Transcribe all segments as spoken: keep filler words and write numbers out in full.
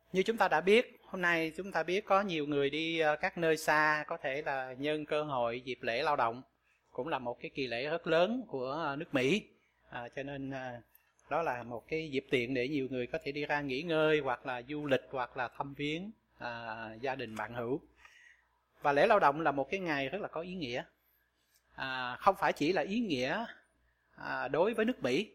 Như chúng ta đã biết, hôm nay chúng ta biết có nhiều người đi các nơi xa, có thể là nhân cơ hội dịp lễ lao động, cũng là một cái kỳ lễ rất lớn của nước Mỹ, à, cho nên à, đó là một cái dịp tiện để nhiều người có thể đi ra nghỉ ngơi, hoặc là du lịch, hoặc là thăm viếng à, gia đình bạn hữu. Và lễ lao động là một cái ngày rất là có ý nghĩa, à, không phải chỉ là ý nghĩa à, đối với nước Mỹ,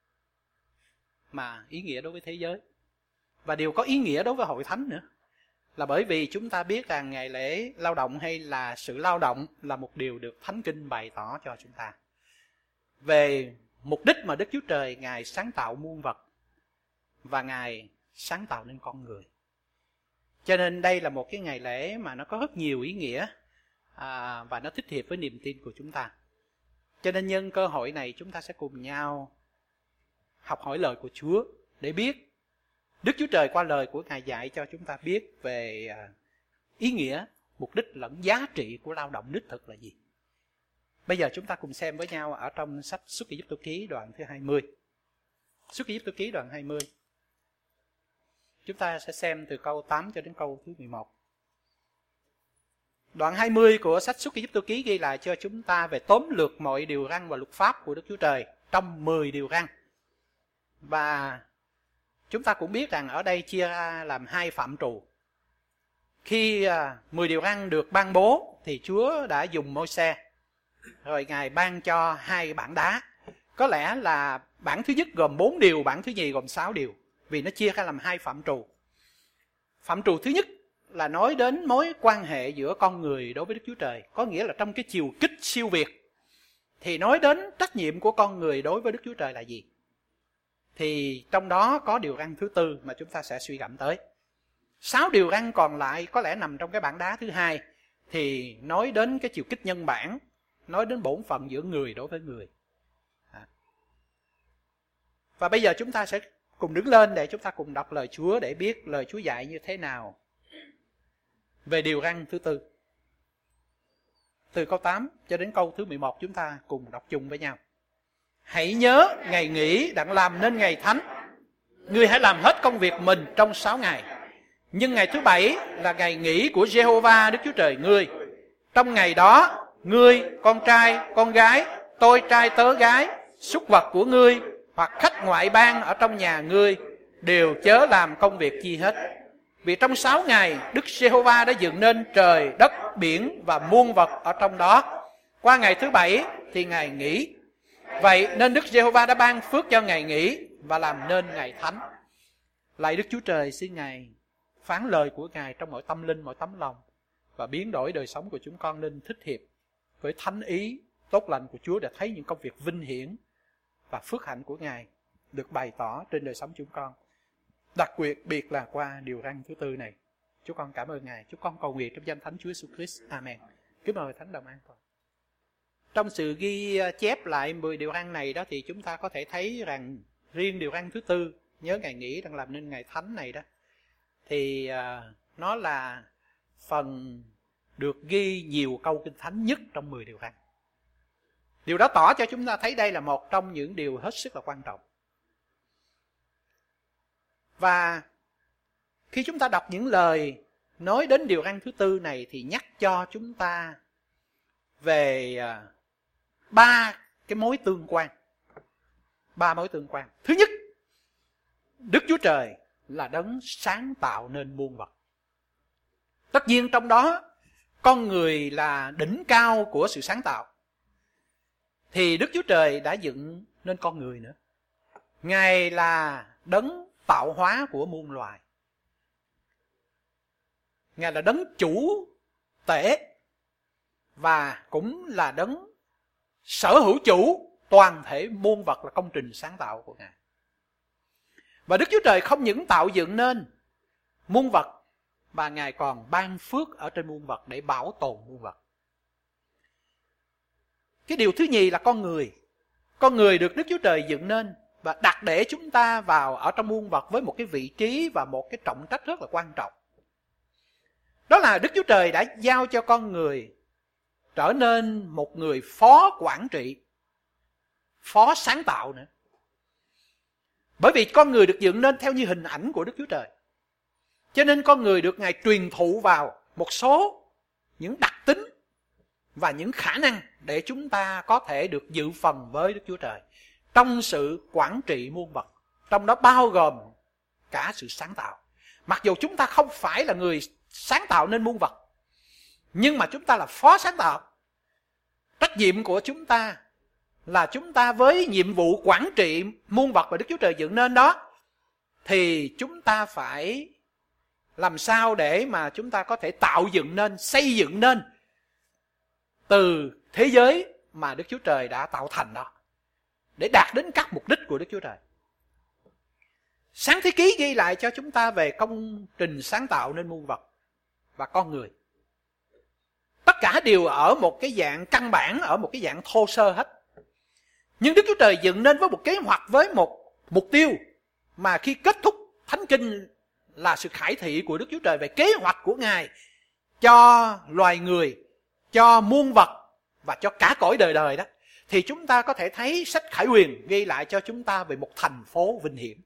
mà ý nghĩa đối với thế giới. Và điều có ý nghĩa đối với hội thánh nữa, là bởi vì chúng ta biết rằng ngày lễ lao động hay là sự lao động là một điều được Thánh Kinh bày tỏ cho chúng ta về mục đích mà Đức Chúa Trời Ngài sáng tạo muôn vật và Ngài sáng tạo nên con người. Cho nên đây là một cái ngày lễ mà nó có rất nhiều ý nghĩa à, và nó thích hợp với niềm tin của chúng ta. Cho nên nhân cơ hội này chúng ta sẽ cùng nhau học hỏi lời của Chúa để biết Đức Chúa Trời qua lời của Ngài dạy cho chúng ta biết về ý nghĩa, mục đích lẫn giá trị của lao động đích thực là gì. Bây giờ chúng ta cùng xem với nhau ở trong sách Xuất Ai-cập Ký đoạn thứ hai mươi. Xuất Ai-cập Ký đoạn hai mươi. Chúng ta sẽ xem từ câu tám cho đến câu thứ mười một. Đoạn hai mươi của sách Xuất Ai-cập Ký ghi lại cho chúng ta về tóm lược mọi điều răn và luật pháp của Đức Chúa Trời trong mười điều răn. Và chúng ta cũng biết rằng ở đây chia ra làm hai phạm trù. Khi à, mười điều răn được ban bố thì Chúa đã dùng Môi-se, rồi Ngài ban cho hai bản đá. Có lẽ là bản thứ nhất gồm bốn điều, bản thứ nhì gồm sáu điều, vì nó chia ra làm hai phạm trù. Phạm trù thứ nhất là nói đến mối quan hệ giữa con người đối với Đức Chúa Trời, có nghĩa là trong cái chiều kích siêu việt thì nói đến trách nhiệm của con người đối với Đức Chúa Trời là gì. Thì trong đó có điều răn thứ tư mà chúng ta sẽ suy gẫm tới. Sáu điều răn còn lại có lẽ nằm trong cái bản đá thứ hai, thì nói đến cái chiều kích nhân bản, nói đến bổn phận giữa người đối với người. À. Và bây giờ chúng ta sẽ cùng đứng lên để chúng ta cùng đọc lời Chúa để biết lời Chúa dạy như thế nào về điều răn thứ tư. Từ câu tám cho đến câu thứ mười một chúng ta cùng đọc chung với nhau. Hãy nhớ ngày nghỉ đặng làm nên ngày thánh. Ngươi hãy làm hết công việc mình trong sáu ngày. Nhưng ngày thứ bảy là ngày nghỉ của Giê-hô-va Đức Chúa Trời ngươi. Trong ngày đó, ngươi, con trai, con gái, tôi trai tớ gái, súc vật của ngươi hoặc khách ngoại bang ở trong nhà ngươi đều chớ làm công việc chi hết. Vì trong sáu ngày Đức Giê-hô-va đã dựng nên trời, đất, biển và muôn vật ở trong đó. Qua ngày thứ bảy thì Ngài nghỉ. Vậy nên Đức Giê-hô-va đã ban phước cho ngày nghỉ và làm nên ngày thánh. Lạy Đức Chúa Trời, xin Ngài phán lời của Ngài trong mọi tâm linh, mọi tấm lòng và biến đổi đời sống của chúng con nên thích hiệp với thánh ý tốt lành của Chúa để thấy những công việc vinh hiển và phước hạnh của Ngài được bày tỏ trên đời sống chúng con. Đặc biệt biệt là qua điều răn thứ tư này. Chúng con cảm ơn Ngài. Chúng con cầu nguyện trong danh Thánh Chúa Jesus Christ. Amen. Kính mời Thánh đồng an toàn. Trong sự ghi chép lại mười điều răn này đó thì chúng ta có thể thấy rằng riêng điều răn thứ tư, nhớ ngày nghỉ đang làm nên ngày thánh này đó, thì uh, nó là phần được ghi nhiều câu kinh thánh nhất trong mười điều răn. Điều đó tỏ cho chúng ta thấy đây là một trong những điều hết sức là quan trọng. Và khi chúng ta đọc những lời nói đến điều răn thứ tư này thì nhắc cho chúng ta về uh, ba cái mối tương quan. Ba mối tương quan. Thứ nhất, Đức Chúa Trời là đấng sáng tạo nên muôn vật. Tất nhiên trong đó con người là đỉnh cao của sự sáng tạo. Thì Đức Chúa Trời đã dựng nên con người nữa. Ngài là đấng tạo hóa của muôn loài. Ngài là đấng chủ tể và cũng là đấng sở hữu chủ toàn thể muôn vật là công trình sáng tạo của Ngài. Và Đức Chúa Trời không những tạo dựng nên muôn vật mà Ngài còn ban phước ở trên muôn vật để bảo tồn muôn vật. Cái điều thứ nhì là con người. Con người được Đức Chúa Trời dựng nên và đặt để chúng ta vào ở trong muôn vật với một cái vị trí và một cái trọng trách rất là quan trọng. Đó là Đức Chúa Trời đã giao cho con người trở nên một người phó quản trị, phó sáng tạo nữa. Bởi vì con người được dựng nên theo như hình ảnh của Đức Chúa Trời. Cho nên con người được Ngài truyền thụ vào một số những đặc tính và những khả năng để chúng ta có thể được dự phần với Đức Chúa Trời trong sự quản trị muôn vật, trong đó bao gồm cả sự sáng tạo. Mặc dù chúng ta không phải là người sáng tạo nên muôn vật, nhưng mà chúng ta là phó sáng tạo. Trách nhiệm của chúng ta là chúng ta với nhiệm vụ quản trị muôn vật và Đức Chúa Trời dựng nên đó, thì chúng ta phải làm sao để mà chúng ta có thể tạo dựng nên, xây dựng nên từ thế giới mà Đức Chúa Trời đã tạo thành đó, để đạt đến các mục đích của Đức Chúa Trời. Sáng thế ký ghi lại cho chúng ta về công trình sáng tạo nên muôn vật và con người. Tất cả đều ở một cái dạng căn bản, ở một cái dạng thô sơ hết. Nhưng Đức Chúa Trời dựng nên với một kế hoạch, với một mục tiêu mà khi kết thúc Thánh Kinh là sự khải thị của Đức Chúa Trời về kế hoạch của Ngài cho loài người, cho muôn vật và cho cả cõi đời đời đó. Thì chúng ta có thể thấy sách Khải Huyền ghi lại cho chúng ta về một thành phố vinh hiển.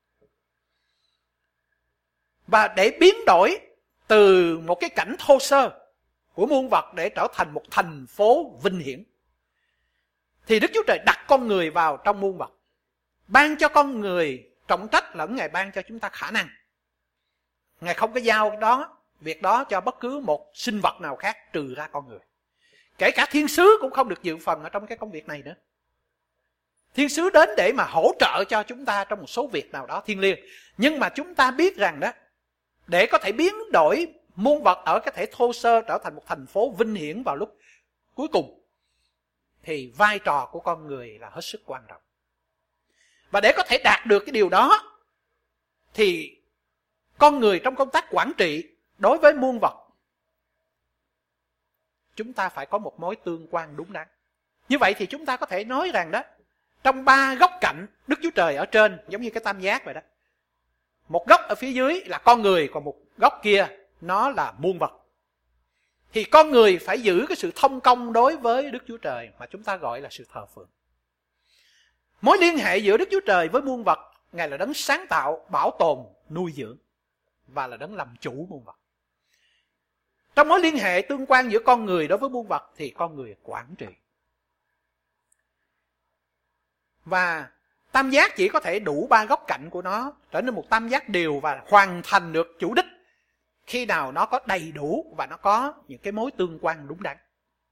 Và để biến đổi từ một cái cảnh thô sơ của muôn vật để trở thành một thành phố vinh hiển, thì Đức Chúa Trời đặt con người vào trong muôn vật, ban cho con người trọng trách, lẫn Ngài ban cho chúng ta khả năng. Ngài không có giao đó, việc đó cho bất cứ một sinh vật nào khác trừ ra con người. Kể cả thiên sứ cũng không được dự phần ở trong cái công việc này nữa. Thiên sứ đến để mà hỗ trợ cho chúng ta trong một số việc nào đó thiêng liêng. Nhưng mà chúng ta biết rằng đó, để có thể biến đổi muôn vật ở cái thể thô sơ trở thành một thành phố vinh hiển vào lúc cuối cùng, thì vai trò của con người là hết sức quan trọng. Và để có thể đạt được cái điều đó, thì con người trong công tác quản trị đối với muôn vật, chúng ta phải có một mối tương quan đúng đắn. Như vậy thì chúng ta có thể nói rằng đó, trong ba góc cạnh Đức Chúa Trời ở trên, giống như cái tam giác vậy đó, một góc ở phía dưới là con người, còn một góc kia nó là muôn vật. Thì con người phải giữ cái sự thông công đối với Đức Chúa Trời mà chúng ta gọi là sự thờ phượng. Mối liên hệ giữa Đức Chúa Trời với muôn vật, Ngài là đấng sáng tạo, bảo tồn, nuôi dưỡng và là đấng làm chủ muôn vật. Trong mối liên hệ tương quan giữa con người đối với muôn vật thì con người quản trị. Và tam giác chỉ có thể đủ ba góc cạnh của nó trở nên một tam giác đều và hoàn thành được chủ đích khi nào nó có đầy đủ và nó có những cái mối tương quan đúng đắn.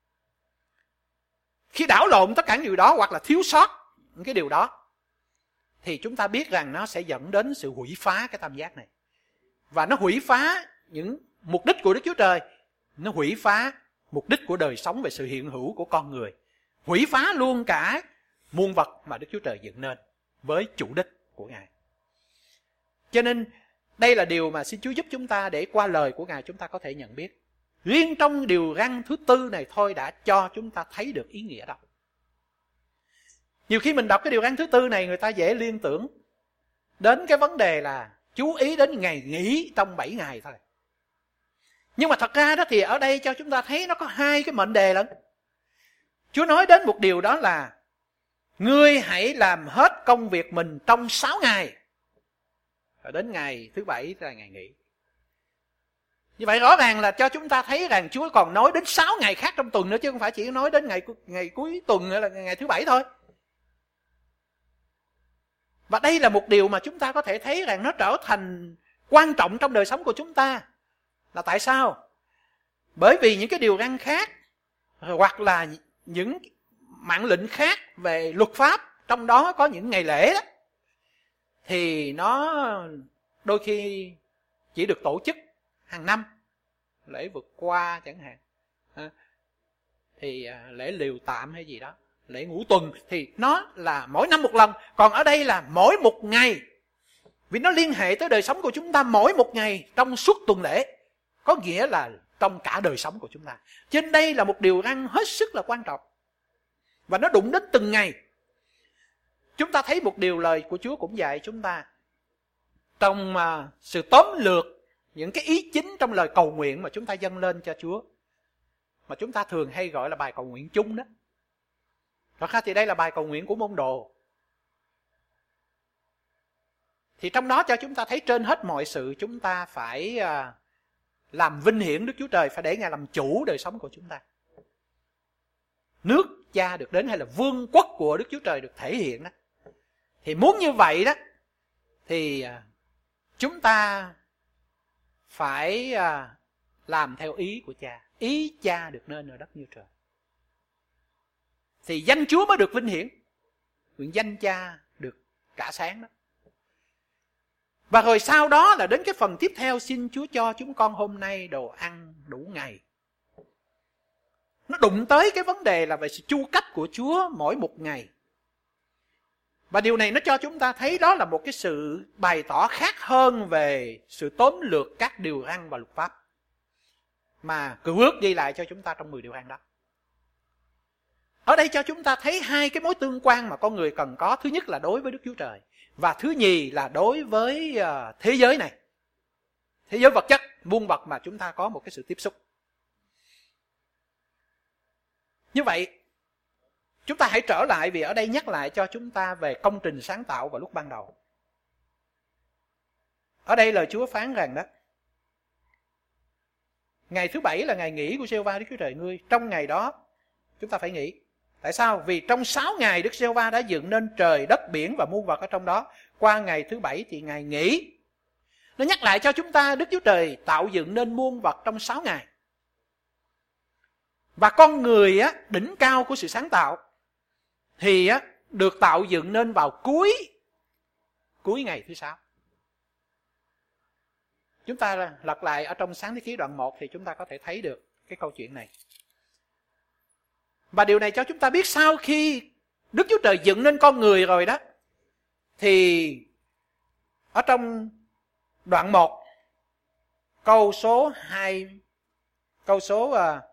Khi đảo lộn tất cả những điều đó hoặc là thiếu sót những cái điều đó, thì chúng ta biết rằng nó sẽ dẫn đến sự hủy phá cái tam giác này. Và nó hủy phá những mục đích của Đức Chúa Trời, nó hủy phá mục đích của đời sống về sự hiện hữu của con người, hủy phá luôn cả muôn vật mà Đức Chúa Trời dựng nên với chủ đích của Ngài. Cho nên đây là điều mà xin Chúa giúp chúng ta để qua lời của Ngài chúng ta có thể nhận biết. Riêng trong điều răn thứ tư này thôi đã cho chúng ta thấy được ý nghĩa đó. Nhiều khi mình đọc cái điều răn thứ tư này, người ta dễ liên tưởng đến cái vấn đề là chú ý đến ngày nghỉ trong bảy ngày thôi. Nhưng mà thật ra đó thì ở đây cho chúng ta thấy nó có hai cái mệnh đề lận. Chúa nói đến một điều đó là ngươi hãy làm hết công việc mình trong sáu ngày, rồi đến ngày thứ bảy là ngày nghỉ. Như vậy rõ ràng là cho chúng ta thấy rằng Chúa còn nói đến sáu ngày khác trong tuần nữa, chứ không phải chỉ nói đến ngày ngày cuối tuần là ngày thứ bảy thôi. Và đây là một điều mà chúng ta có thể thấy rằng nó trở thành quan trọng trong đời sống của chúng ta. Là tại sao? Bởi vì những cái điều răn khác hoặc là những mạng lệnh khác về luật pháp, trong đó có những ngày lễ đó, thì nó đôi khi chỉ được tổ chức hàng năm. Lễ vượt qua chẳng hạn, thì lễ liều tạm hay gì đó, lễ ngũ tuần, thì nó là mỗi năm một lần. Còn ở đây là mỗi một ngày, vì nó liên hệ tới đời sống của chúng ta mỗi một ngày trong suốt tuần lễ, có nghĩa là trong cả đời sống của chúng ta. Trên đây là một điều răn hết sức là quan trọng, và nó đụng đến từng ngày. Chúng ta thấy một điều lời của Chúa cũng dạy chúng ta trong uh, sự tóm lược những cái ý chính trong lời cầu nguyện mà chúng ta dâng lên cho Chúa, mà chúng ta thường hay gọi là bài cầu nguyện chung đó. Thật ra thì đây là bài cầu nguyện của môn đồ. Thì trong đó cho chúng ta thấy trên hết mọi sự chúng ta phải làm vinh hiển Đức Chúa Trời, phải để Ngài làm chủ đời sống của chúng ta. Nước Cha được đến hay là vương quốc của Đức Chúa Trời được thể hiện đó. Thì muốn như vậy đó thì chúng ta phải làm theo ý của Cha. Ý Cha được nên ở đất như trời. Thì danh Chúa mới được vinh hiển. Nguyện danh Cha được cả sáng đó. Và rồi sau đó là đến cái phần tiếp theo: xin Chúa cho chúng con hôm nay đồ ăn đủ ngày. Nó đụng tới cái vấn đề là về sự chu cấp của Chúa mỗi một ngày. Và điều này nó cho chúng ta thấy đó là một cái sự bày tỏ khác hơn về sự tóm lược các điều răn và luật pháp mà Cựu Ước ghi lại cho chúng ta trong mười điều răn đó. Ở đây cho chúng ta thấy hai cái mối tương quan mà con người cần có. Thứ nhất là đối với Đức Chúa Trời, và thứ nhì là đối với thế giới này, thế giới vật chất, muôn vật mà chúng ta có một cái sự tiếp xúc. Như vậy chúng ta hãy trở lại, vì ở đây nhắc lại cho chúng ta về công trình sáng tạo vào lúc ban đầu. Ở đây lời Chúa phán rằng đó: ngày thứ bảy là ngày nghỉ của Giê-hô-va Đức Chúa Trời ngươi. Trong ngày đó chúng ta phải nghỉ. Tại sao? Vì trong sáu ngày Đức Giê-hô-va đã dựng nên trời, đất, biển và muôn vật ở trong đó. Qua ngày thứ bảy thì ngày nghỉ. Nó nhắc lại cho chúng ta Đức Chúa Trời tạo dựng nên muôn vật trong sáu ngày. Và con người á, đỉnh cao của sự sáng tạo thì á, được tạo dựng nên vào cuối cuối ngày thứ sáu. Chúng ta lật lại ở trong Sáng Thế Ký đoạn một thì chúng ta có thể thấy được cái câu chuyện này. Và điều này cho chúng ta biết sau khi Đức Chúa Trời dựng nên con người rồi đó, thì ở trong đoạn một câu số hai, câu số uh,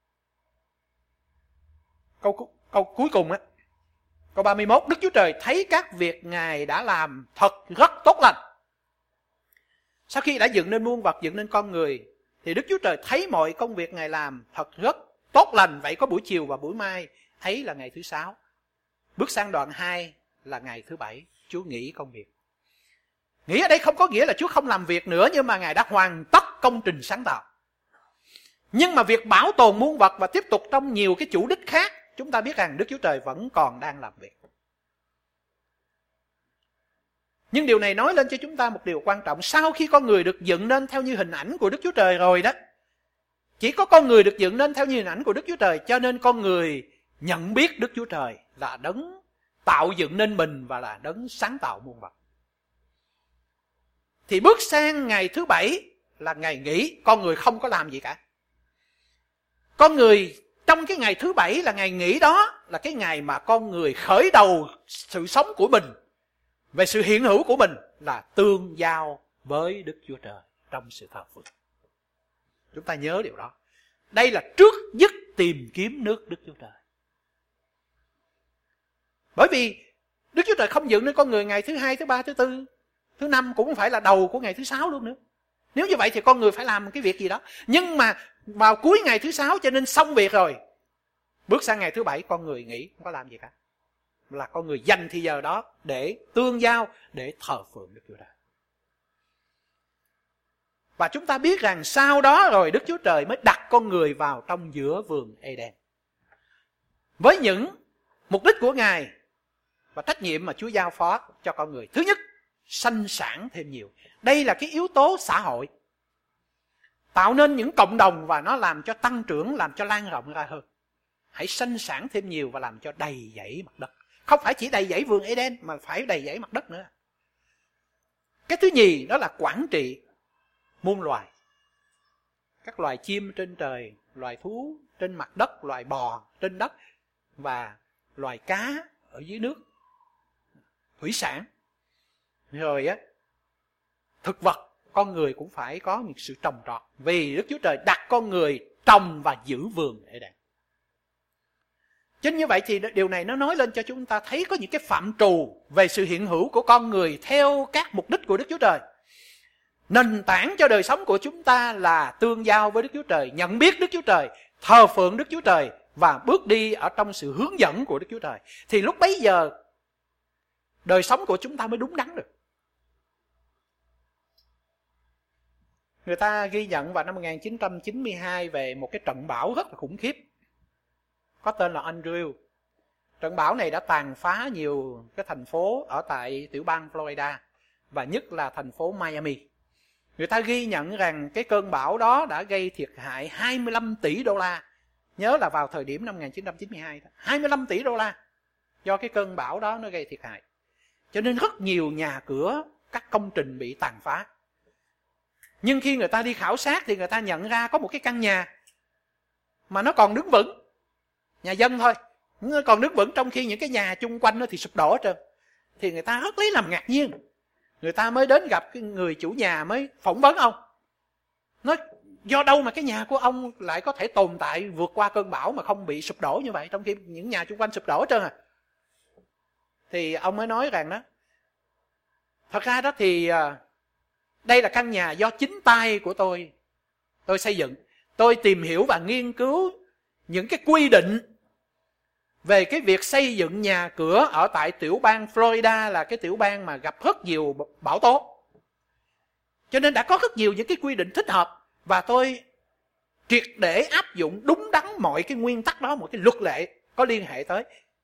câu câu cuối cùng á, câu ba mươi mốt: Đức Chúa Trời thấy các việc Ngài đã làm thật rất tốt lành. Sau khi đã dựng nên muôn vật, dựng nên con người, thì Đức Chúa Trời thấy mọi công việc Ngài làm thật rất tốt lành. Vậy có buổi chiều và buổi mai, ấy là ngày thứ sáu. Bước sang đoạn hai là ngày thứ bảy, Chúa nghỉ công việc. Nghỉ ở đây không có nghĩa là Chúa không làm việc nữa, nhưng mà Ngài đã hoàn tất công trình sáng tạo. Nhưng mà việc bảo tồn muôn vật và tiếp tục trong nhiều cái chủ đích khác, chúng ta biết rằng Đức Chúa Trời vẫn còn đang làm việc. Nhưng điều này nói lên cho chúng ta một điều quan trọng. Sau khi con người được dựng nên theo như hình ảnh của Đức Chúa Trời rồi đó, chỉ có con người được dựng nên theo như hình ảnh của Đức Chúa Trời, cho nên con người nhận biết Đức Chúa Trời là đấng tạo dựng nên mình và là đấng sáng tạo muôn vật. Thì bước sang ngày thứ bảy là ngày nghỉ, con người không có làm gì cả. Con người trong cái ngày thứ bảy là ngày nghỉ đó, là cái ngày mà con người khởi đầu sự sống của mình, về sự hiện hữu của mình là tương giao với Đức Chúa Trời trong sự thờ phượng. Chúng ta nhớ điều đó. Đây là trước nhất tìm kiếm nước Đức Chúa Trời. Bởi vì Đức Chúa Trời không dựng nên con người ngày thứ hai, thứ ba, thứ tư, thứ năm, cũng không phải là đầu của ngày thứ sáu luôn nữa. Nếu như vậy thì con người phải làm cái việc gì đó. Nhưng mà vào cuối ngày thứ sáu cho nên xong việc rồi. Bước sang ngày thứ bảy con người nghỉ, không có làm gì cả. Là con người dành thì giờ đó để tương giao, để thờ phượng Đức Chúa Trời. Và chúng ta biết rằng sau đó rồi Đức Chúa Trời mới đặt con người vào trong giữa vườn Eden, với những mục đích của Ngài và trách nhiệm mà Chúa giao phó cho con người. Thứ nhất, sanh sản thêm nhiều. Đây là cái yếu tố xã hội, tạo nên những cộng đồng và nó làm cho tăng trưởng, làm cho lan rộng ra hơn. Hãy sanh sản thêm nhiều và làm cho đầy dẫy mặt đất. Không phải chỉ đầy dẫy vườn Eden mà phải đầy dẫy mặt đất nữa. Cái thứ nhì đó là quản trị muôn loài. Các loài chim trên trời, loài thú trên mặt đất, loài bò trên đất và loài cá ở dưới nước, thủy sản. Rồi á, thực vật, con người cũng phải có một sự trồng trọt, vì Đức Chúa Trời đặt con người trồng và giữ vườn Eden. Chính như vậy thì điều này nó nói lên cho chúng ta thấy có những cái phạm trù về sự hiện hữu của con người theo các mục đích của Đức Chúa Trời. Nền tảng cho đời sống của chúng ta là tương giao với Đức Chúa Trời, nhận biết Đức Chúa Trời, thờ phượng Đức Chúa Trời và bước đi ở trong sự hướng dẫn của Đức Chúa Trời. Thì lúc bấy giờ đời sống của chúng ta mới đúng đắn được. Người ta ghi nhận vào năm một nghìn chín trăm chín mươi hai về một cái trận bão rất là khủng khiếp, có tên là Andrew. Trận bão này đã tàn phá nhiều cái thành phố ở tại tiểu bang Florida, và nhất là thành phố Miami. Người ta ghi nhận rằng cái cơn bão đó đã gây thiệt hại hai mươi lăm tỷ đô la. Nhớ là vào thời điểm năm một nghìn chín trăm chín mươi hai đó, hai mươi lăm tỷ đô la do cái cơn bão đó nó gây thiệt hại. Cho nên rất nhiều nhà cửa, các công trình bị tàn phá. Nhưng khi người ta đi khảo sát thì người ta nhận ra có một cái căn nhà mà nó còn đứng vững, nhà dân thôi, nó còn đứng vững, trong khi những cái nhà chung quanh nó thì sụp đổ hết trơn. Thì người ta rất lấy làm ngạc nhiên. Người ta mới đến gặp cái người chủ nhà, mới phỏng vấn ông, nói do đâu mà cái nhà của ông lại có thể tồn tại vượt qua cơn bão mà không bị sụp đổ như vậy, trong khi những nhà chung quanh sụp đổ hết trơn à. Thì ông mới nói rằng đó, thật ra đó thì đây là căn nhà do chính tay của tôi tôi xây dựng. Tôi tìm hiểu và nghiên cứu những cái quy định về cái việc xây dựng nhà cửa ở tại tiểu bang Florida, là cái tiểu bang mà gặp rất nhiều bão tố. Cho nên đã có rất nhiều những cái quy định thích hợp, và tôi triệt để áp dụng đúng đắn mọi cái nguyên tắc đó, mọi cái luật lệ có liên hệ tới.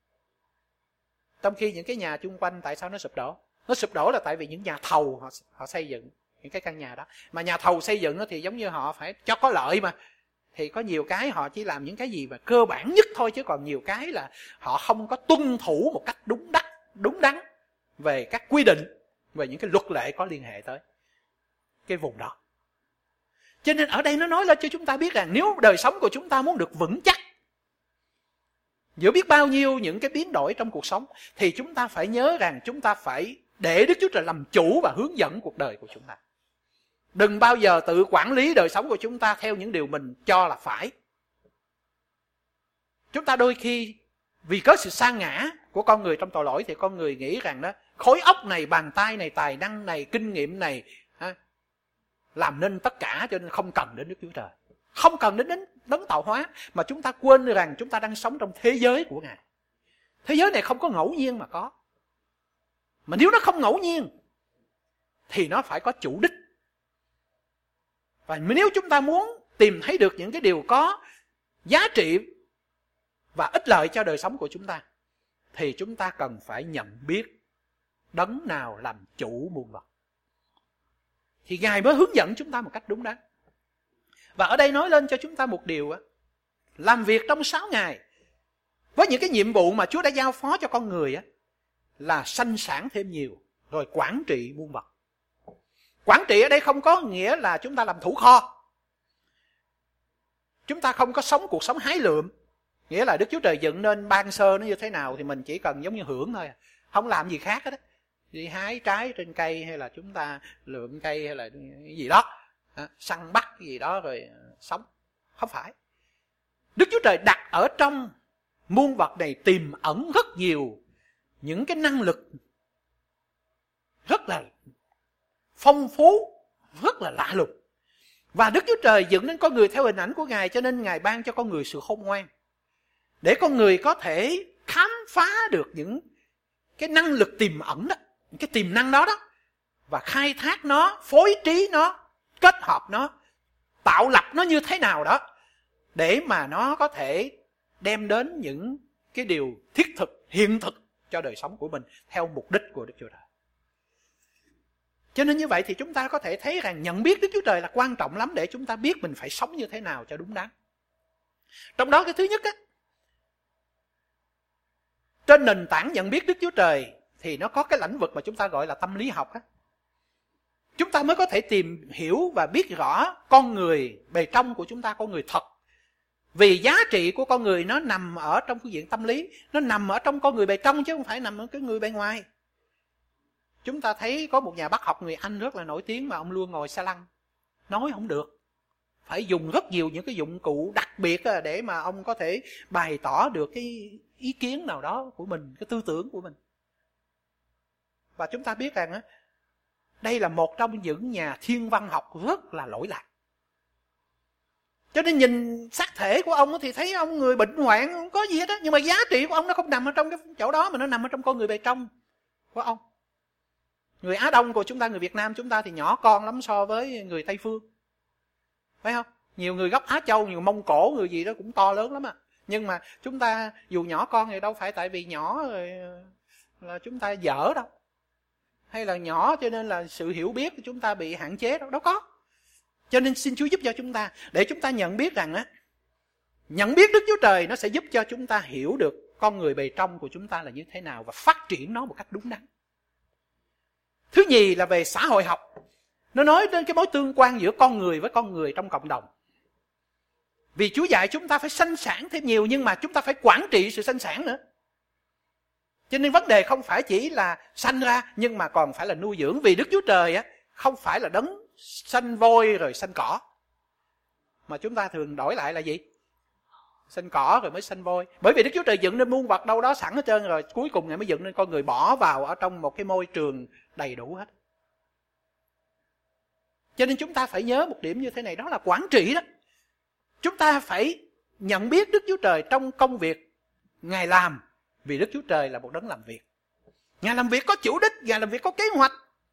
Trong khi những cái nhà chung quanh tại sao nó sụp đổ? Nó sụp đổ là tại vì những nhà thầu họ, họ xây dựng những cái căn nhà đó. Mà nhà thầu xây dựng thì giống như họ phải cho có lợi mà. Thì có nhiều cái họ chỉ làm những cái gì mà cơ bản nhất thôi, chứ còn nhiều cái là họ không có tuân thủ một cách đúng đắn, đúng đắn về các quy định, về những cái luật lệ có liên hệ tới cái vùng đó. Cho nên ở đây nó nói lên cho chúng ta biết rằng nếu đời sống của chúng ta muốn được vững chắc giữa biết bao nhiêu những cái biến đổi trong cuộc sống, thì chúng ta phải nhớ rằng chúng ta phải để Đức Chúa Trời làm chủ và hướng dẫn cuộc đời của chúng ta. Đừng bao giờ tự quản lý đời sống của chúng ta theo những điều mình cho là phải. Chúng ta đôi khi vì có sự sa ngã của con người trong tội lỗi, thì con người nghĩ rằng đó, khối óc này, bàn tay này, tài năng này, kinh nghiệm này ha, làm nên tất cả, cho nên không cần đến Đức Chúa Trời, không cần đến đến đấng tạo hóa. Mà chúng ta quên rằng chúng ta đang sống trong thế giới của Ngài. Thế giới này không có ngẫu nhiên mà có. Mà nếu nó không ngẫu nhiên thì nó phải có chủ đích. Và nếu chúng ta muốn tìm thấy được những cái điều có giá trị và ích lợi cho đời sống của chúng ta, thì chúng ta cần phải nhận biết đấng nào làm chủ muôn vật. Thì Ngài mới hướng dẫn chúng ta một cách đúng đắn. Và ở đây nói lên cho chúng ta một điều, làm việc trong sáu ngày với những cái nhiệm vụ mà Chúa đã giao phó cho con người là sanh sản thêm nhiều, rồi quản trị muôn vật. Quản trị ở đây không có nghĩa là chúng ta làm thủ kho. Chúng ta không có sống cuộc sống hái lượm. Nghĩa là Đức Chúa Trời dựng nên ban sơ nó như thế nào thì mình chỉ cần giống như hưởng thôi, không làm gì khác hết á. Đi hái trái trên cây, hay là chúng ta lượm cây, hay là cái gì đó, săn bắt cái gì đó rồi sống. Không phải. Đức Chúa Trời đặt ở trong muôn vật này tiềm ẩn rất nhiều những cái năng lực rất là phong phú, rất là lạ lùng. Và Đức Chúa Trời dựng nên con người theo hình ảnh của Ngài, cho nên Ngài ban cho con người sự khôn ngoan, để con người có thể khám phá được những cái năng lực tiềm ẩn đó, những cái tiềm năng đó đó, và khai thác nó, phối trí nó, kết hợp nó, tạo lập nó như thế nào đó, để mà nó có thể đem đến những cái điều thiết thực, hiện thực cho đời sống của mình theo mục đích của Đức Chúa Trời. Cho nên như vậy thì chúng ta có thể thấy rằng nhận biết Đức Chúa Trời là quan trọng lắm, để chúng ta biết mình phải sống như thế nào cho đúng đắn. Trong đó cái thứ nhất á, trên nền tảng nhận biết Đức Chúa Trời thì nó có cái lĩnh vực mà chúng ta gọi là tâm lý học á. Chúng ta mới có thể tìm hiểu và biết rõ con người bề trong của chúng ta, con người thật. Vì giá trị của con người nó nằm ở trong phương diện tâm lý, nó nằm ở trong con người bề trong chứ không phải nằm ở cái người bề ngoài. Chúng ta thấy có một nhà bác học người Anh rất là nổi tiếng mà ông luôn ngồi xe lăn, nói không được, phải dùng rất nhiều những cái dụng cụ đặc biệt để mà ông có thể bày tỏ được cái ý kiến nào đó của mình, cái tư tưởng của mình. Và chúng ta biết rằng đây là một trong những nhà thiên văn học rất là lỗi lạc. Cho nên nhìn xác thể của ông thì thấy ông người bệnh hoạn, không có gì hết á. Nhưng mà giá trị của ông nó không nằm ở trong cái chỗ đó, mà nó nằm ở trong con người bề trong của ông. Người Á Đông của chúng ta, người Việt Nam chúng ta thì nhỏ con lắm so với người Tây Phương. phải không? Nhiều người gốc Á Châu, nhiều Mông Cổ, người gì đó cũng to lớn lắm à. Nhưng mà chúng ta dù nhỏ con thì đâu phải tại vì nhỏ rồi là chúng ta dở đâu, hay là nhỏ cho nên là sự hiểu biết của chúng ta bị hạn chế đâu, đâu có. Cho nên xin Chúa giúp cho chúng ta, để chúng ta nhận biết rằng á, nhận biết Đức Chúa Trời nó sẽ giúp cho chúng ta hiểu được con người bề trong của chúng ta là như thế nào và phát triển nó một cách đúng đắn. Thứ nhì là về xã hội học. Nó nói đến cái mối tương quan giữa con người với con người trong cộng đồng. Vì Chúa dạy chúng ta phải sanh sản thêm nhiều, nhưng mà chúng ta phải quản trị sự sanh sản nữa. Cho nên vấn đề không phải chỉ là sanh ra, nhưng mà còn phải là nuôi dưỡng. Vì Đức Chúa Trời á, không phải là đấng sanh vôi rồi sanh cỏ, mà chúng ta thường đổi lại là gì? Sanh cỏ rồi mới sanh vôi. Bởi vì Đức Chúa Trời dựng nên muôn vật đâu đó sẵn hết trơn rồi, cuối cùng Ngài mới dựng nên con người bỏ vào ở trong một cái môi trường đầy đủ hết. Cho nên chúng ta phải nhớ một điểm như thế này, đó là quản trị đó. Chúng ta phải nhận biết Đức Chúa Trời trong công việc Ngài làm, vì Đức Chúa Trời là một đấng làm việc. Ngài làm việc có chủ đích, Ngài làm việc có kế hoạch.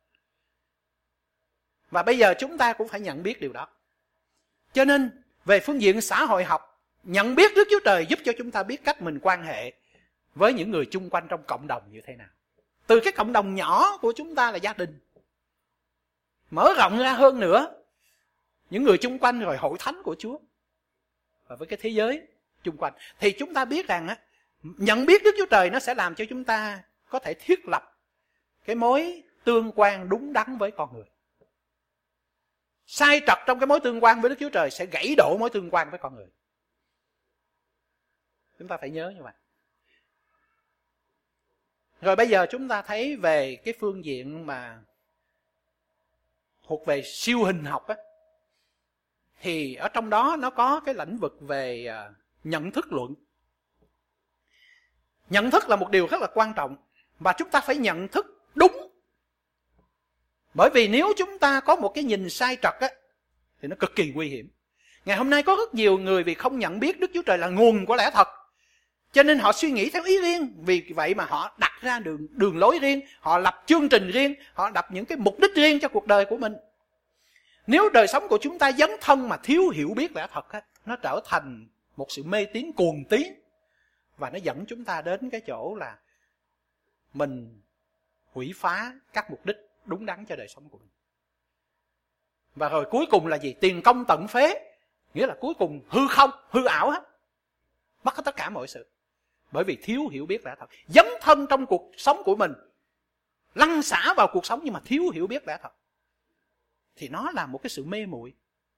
Và bây giờ chúng ta cũng phải nhận biết điều đó. Cho nên về phương diện xã hội học, nhận biết Đức Chúa Trời giúp cho chúng ta biết cách mình quan hệ với những người chung quanh trong cộng đồng như thế nào. Từ cái cộng đồng nhỏ của chúng ta là gia đình, mở rộng ra hơn nữa, những người chung quanh rồi hội thánh của Chúa, và với cái thế giới chung quanh, thì chúng ta biết rằng á, nhận biết Đức Chúa Trời nó sẽ làm cho chúng ta có thể thiết lập cái mối tương quan đúng đắn với con người. Sai trật trong cái mối tương quan với Đức Chúa Trời sẽ gãy đổ mối tương quan với con người. Chúng ta phải nhớ như vậy. Rồi bây giờ chúng ta thấy về cái phương diện mà thuộc về siêu hình học á, thì ở trong đó nó có cái lĩnh vực về nhận thức luận. Nhận thức là một điều rất là quan trọng, và chúng ta phải nhận thức đúng. Bởi vì nếu chúng ta có một cái nhìn sai trật á, thì nó cực kỳ nguy hiểm. Ngày hôm nay có rất nhiều người vì không nhận biết Đức Chúa Trời là nguồn của lẽ thật, cho nên họ suy nghĩ theo ý riêng. Vì vậy mà họ đặt ra đường, đường lối riêng, họ lập chương trình riêng, họ đặt những cái mục đích riêng cho cuộc đời của mình. Nếu đời sống của chúng ta dấn thân mà thiếu hiểu biết lẽ thật á, nó trở thành một sự mê tín cuồng tín, và nó dẫn chúng ta đến cái chỗ là mình hủy phá các mục đích đúng đắn cho đời sống của mình. Và rồi cuối cùng là gì? Tiền công tận phế, nghĩa là cuối cùng hư không, hư ảo hết, mất hết tất cả mọi sự. Bởi vì thiếu hiểu biết lẽ thật, dấn thân trong cuộc sống của mình, lăn xả vào cuộc sống nhưng mà thiếu hiểu biết lẽ thật, thì nó là một cái sự mê muội.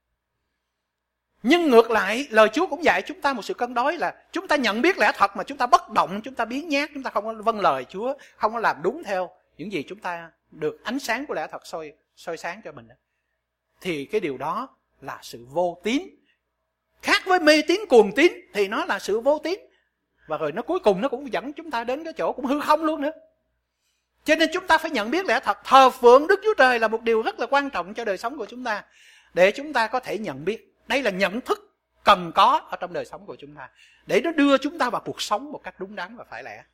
Nhưng ngược lại, lời Chúa cũng dạy chúng ta một sự cân đối là chúng ta nhận biết lẽ thật mà chúng ta bất động, chúng ta biếng nhác, chúng ta không có vâng lời Chúa, không có làm đúng theo những gì chúng ta được ánh sáng của lẽ thật soi, soi sáng cho mình, thì cái điều đó là sự vô tín. Khác với mê tín cuồng tín thì nó là sự vô tín. Và rồi nó cuối cùng nó cũng dẫn chúng ta đến cái chỗ cũng hư không luôn nữa. Cho nên chúng ta phải nhận biết lẽ thật. Thờ phượng Đức Chúa Trời là một điều rất là quan trọng cho đời sống của chúng ta, để chúng ta có thể nhận biết. Đây là nhận thức cần có ở trong đời sống của chúng ta, để nó đưa chúng ta vào cuộc sống một cách đúng đắn và phải lẽ.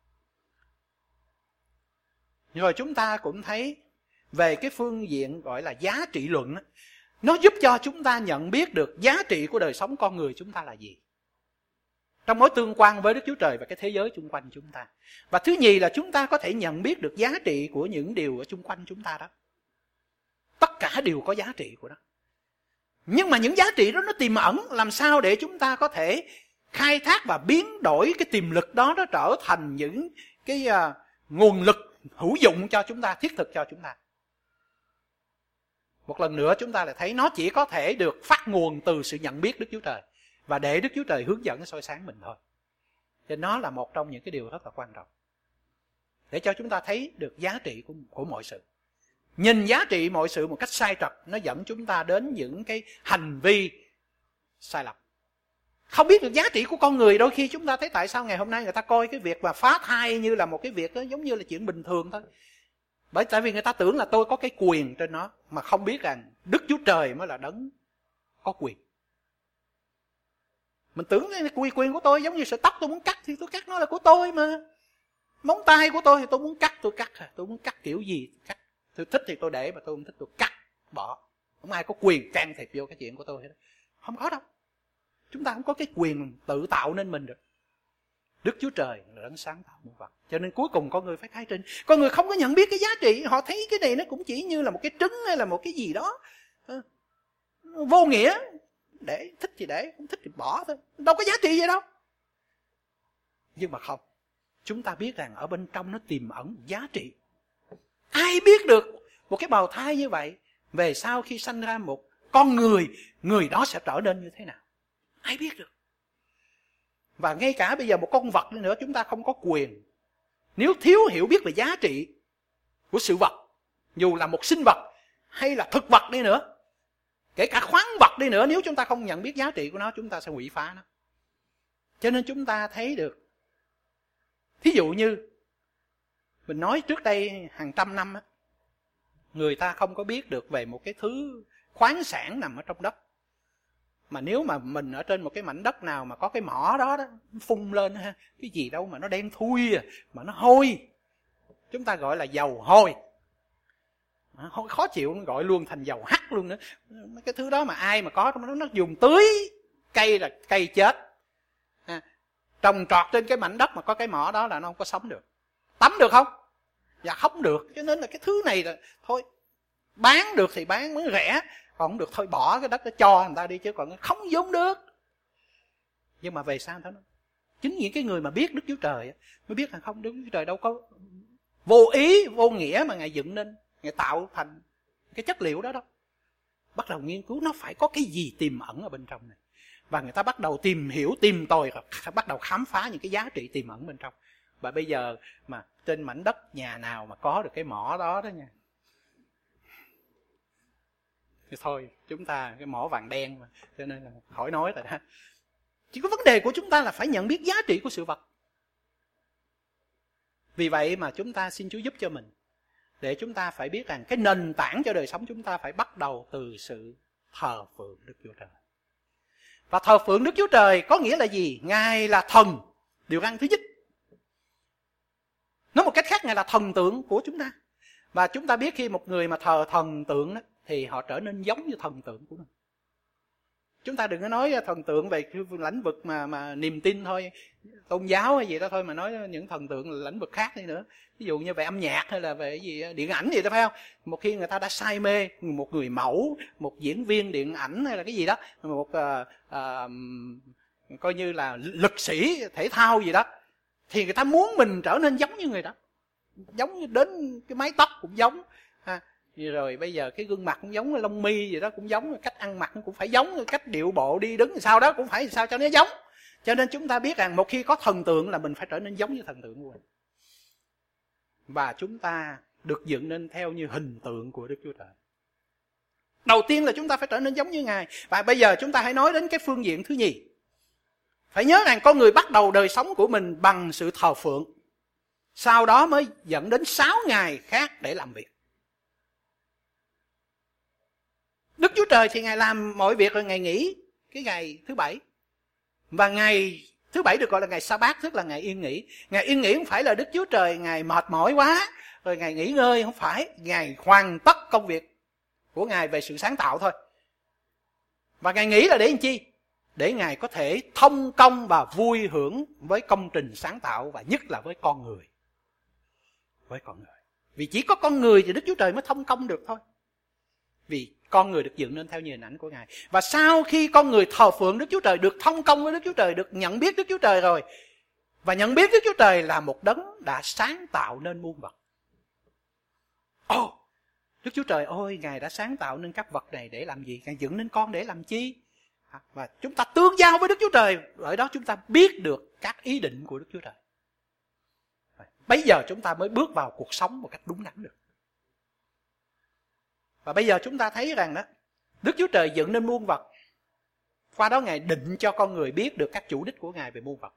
Rồi chúng ta cũng thấy về cái phương diện gọi là giá trị luận, nó giúp cho chúng ta nhận biết được giá trị của đời sống con người chúng ta là gì, trong mối tương quan với Đức Chúa Trời và cái thế giới chung quanh chúng ta. Và thứ nhì là chúng ta có thể nhận biết được giá trị của những điều ở chung quanh chúng ta đó. Tất cả đều có giá trị của nó. Nhưng mà những giá trị đó nó tiềm ẩn, làm sao để chúng ta có thể khai thác và biến đổi cái tiềm lực đó, nó trở thành những cái uh, nguồn lực hữu dụng cho chúng ta, thiết thực cho chúng ta. Một lần nữa chúng ta lại thấy nó chỉ có thể được phát nguồn từ sự nhận biết Đức Chúa Trời, và để Đức Chúa Trời hướng dẫn soi sáng mình thôi. Thì nó là một trong những cái điều rất là quan trọng, để cho chúng ta thấy được giá trị của, của mọi sự. Nhìn giá trị mọi sự một cách sai trật, nó dẫn chúng ta đến những cái hành vi sai lầm. Không biết được giá trị của con người, đôi khi chúng ta thấy tại sao ngày hôm nay người ta coi cái việc mà phá thai như là một cái việc đó, giống như là chuyện bình thường thôi. Bởi tại vì người ta tưởng là tôi có cái quyền trên nó, mà không biết rằng Đức Chúa Trời mới là đấng có quyền. Mình tưởng cái quyền quyền của tôi giống như sợi tóc tôi muốn cắt thì tôi cắt, nó là của tôi mà. Móng tay của tôi thì tôi muốn cắt tôi cắt, tôi muốn cắt kiểu gì cắt. Tôi thích thì tôi để, mà tôi không thích tôi cắt bỏ. Không ai có quyền can thiệp vô cái chuyện của tôi hết. Không có đâu. Chúng ta không có cái quyền tự tạo nên mình được. Đức Chúa Trời là đấng sáng tạo muôn vật. Cho nên cuối cùng con người phải khai trình. Con người không có nhận biết cái giá trị. Họ thấy cái này nó cũng chỉ như là một cái trứng hay là một cái gì đó vô nghĩa. Để thích thì để, không thích thì bỏ thôi. Đâu có giá trị gì đâu. Nhưng mà không. Chúng ta biết rằng ở bên trong nó tiềm ẩn giá trị. Ai biết được một cái bào thai như vậy, về sau khi sanh ra một con người, người đó sẽ trở nên như thế nào? Ai biết được. Và ngay cả bây giờ một con vật nữa chúng ta không có quyền. Nếu thiếu hiểu biết về giá trị của sự vật, dù là một sinh vật hay là thực vật đi nữa, kể cả khoáng vật đi nữa, nếu chúng ta không nhận biết giá trị của nó, chúng ta sẽ hủy phá nó. Cho nên chúng ta thấy được, thí dụ như mình nói trước đây hàng trăm năm á, người ta không có biết được về một cái thứ khoáng sản nằm ở trong đất. Mà nếu mà mình ở trên một cái mảnh đất nào mà có cái mỏ đó, đó phun lên ha, cái gì đâu mà nó đen thui à, mà nó hôi, chúng ta gọi là dầu hôi. Khó chịu, gọi luôn thành dầu hắc luôn nữa. Cái thứ đó mà ai mà có trong đó, nó dùng tưới cây là cây chết. À, trồng trọt trên cái mảnh đất mà có cái mỏ đó là nó không có sống được. Tắm được không? Dạ không được. Cho nên là cái thứ này là thôi, bán được thì bán mới rẻ, còn không được thôi bỏ cái đất đó cho người ta đi, chứ còn không dùng được. Nhưng mà về sao thế nó? Chính những cái người mà biết Đức Chúa Trời mới biết rằng không, Đức Chúa Trời đâu có vô ý, vô nghĩa mà Ngài dựng nên, Ngài tạo thành cái chất liệu đó đâu. Bắt đầu nghiên cứu nó phải có cái gì tiềm ẩn ở bên trong này. Và người ta bắt đầu tìm hiểu, tìm tòi, bắt đầu khám phá những cái giá trị tiềm ẩn bên trong. Và bây giờ mà trên mảnh đất nhà nào mà có được cái mỏ đó đó nha, thì thôi chúng ta cái mỏ vàng đen mà, cho nên là khỏi nói rồi đó. Chỉ có vấn đề của chúng ta là phải nhận biết giá trị của sự vật. Vì vậy mà chúng ta xin Chúa giúp cho mình, để chúng ta phải biết rằng cái nền tảng cho đời sống chúng ta phải bắt đầu từ sự thờ phượng Đức Chúa Trời. Và thờ phượng Đức Chúa Trời có nghĩa là gì? Ngài là thần, điều răn thứ nhất. Nói một cách khác, Ngài là thần tượng của chúng ta. Và chúng ta biết khi một người mà thờ thần tượng đó, thì họ trở nên giống như thần tượng của mình. Chúng ta đừng có nói thần tượng về cái lĩnh vực mà mà niềm tin thôi, tôn giáo hay gì đó thôi, mà nói những thần tượng là lĩnh vực khác đi nữa. Ví dụ như về âm nhạc hay là về cái gì điện ảnh gì đó, phải không? Một khi người ta đã say mê một người mẫu, một diễn viên điện ảnh hay là cái gì đó, một uh, uh, coi như là lực sĩ thể thao gì đó, thì người ta muốn mình trở nên giống như người đó, giống như đến cái mái tóc cũng giống ha. Rồi bây giờ cái gương mặt cũng giống, lông mi gì đó cũng giống, cách ăn mặc cũng phải giống, cách điệu bộ đi đứng sao đó cũng phải sao cho nó giống. Cho nên chúng ta biết rằng một khi có thần tượng là mình phải trở nên giống như thần tượng của mình. Và chúng ta được dựng nên theo như hình tượng của Đức Chúa Trời. Đầu tiên là chúng ta phải trở nên giống như Ngài. Và bây giờ chúng ta hãy nói đến cái phương diện thứ nhì. Phải nhớ rằng con người bắt đầu đời sống của mình bằng sự thờ phượng, sau đó mới dẫn đến sáu ngày khác để làm việc. Đức Chúa Trời thì Ngài làm mọi việc rồi Ngài nghỉ cái ngày thứ bảy. Và ngày thứ bảy được gọi là ngày Sa-bát, tức là ngày yên nghỉ. Ngày yên nghỉ không phải là Đức Chúa Trời Ngài mệt mỏi quá rồi Ngài nghỉ ngơi, không phải. Ngài hoàn tất công việc của Ngài về sự sáng tạo thôi. Và Ngài nghỉ là để làm chi? Để Ngài có thể thông công và vui hưởng với công trình sáng tạo, và nhất là với con người. Với con người. Vì chỉ có con người thì Đức Chúa Trời mới thông công được thôi. Vì con người được dựng nên theo như hình ảnh của Ngài. Và sau khi con người thờ phượng Đức Chúa Trời, được thông công với Đức Chúa Trời, được nhận biết Đức Chúa Trời rồi, và nhận biết Đức Chúa Trời là một đấng đã sáng tạo nên muôn vật. Ồ, oh, Đức Chúa Trời ơi, Ngài đã sáng tạo nên các vật này để làm gì? Ngài dựng nên con để làm chi? Và chúng ta tương giao với Đức Chúa Trời, ở đó chúng ta biết được các ý định của Đức Chúa Trời. Bây giờ chúng ta mới bước vào cuộc sống một cách đúng đắn được. Và bây giờ chúng ta thấy rằng đó, Đức Chúa Trời dựng nên muôn vật. Qua đó Ngài định cho con người biết được các chủ đích của Ngài về muôn vật.